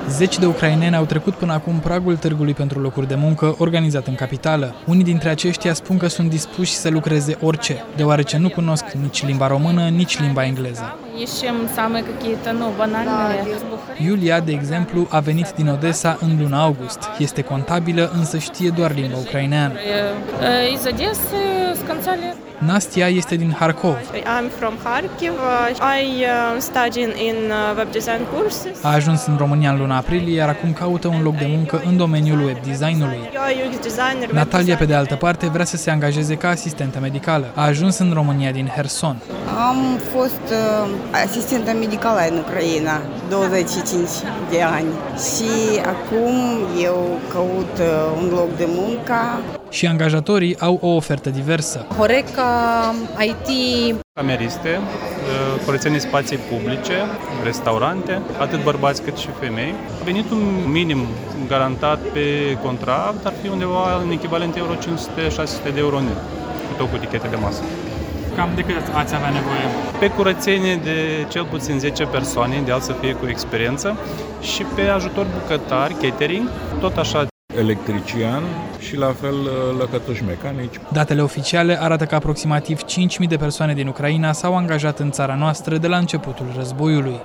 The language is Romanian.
Zeci de ucraineni au trecut până acum pragul târgului pentru locuri de muncă organizat în capitală. Unii dintre aceștia spun că sunt dispuși să lucreze orice, deoarece nu cunosc nici limba română, nici limba engleză. Iulia, de exemplu, a venit din Odessa în luna august. Este contabilă, însă știe doar limba ucraineană. Nastia este din Harkov. A ajuns în România în luna aprilie, iar acum caută un loc de muncă în domeniul web designului. Natalia, pe de altă parte, vrea să se angajeze ca asistentă medicală. A ajuns în România din Herson. Am fost asistentă medicală în Ucraina 25 de ani și acum eu caut un loc de muncă. Și angajatorii au o ofertă diversă. Horeca, IT, cameriste, curățenie spații publice, restaurante, atât bărbați cât și femei. Venitul minim garantat pe contract ar fi undeva în echivalent euro 500-600 de euro net, cu tot cu etichete de masă. Cam de cât ați avea nevoie? Pe curățenie de cel puțin 10 persoane, ideal să fie cu experiență, și pe ajutor bucătar, catering, tot așa. Electrician și la fel lăcătuși mecanici. Datele oficiale arată că aproximativ 5.000 de persoane din Ucraina s-au angajat în țara noastră de la începutul războiului.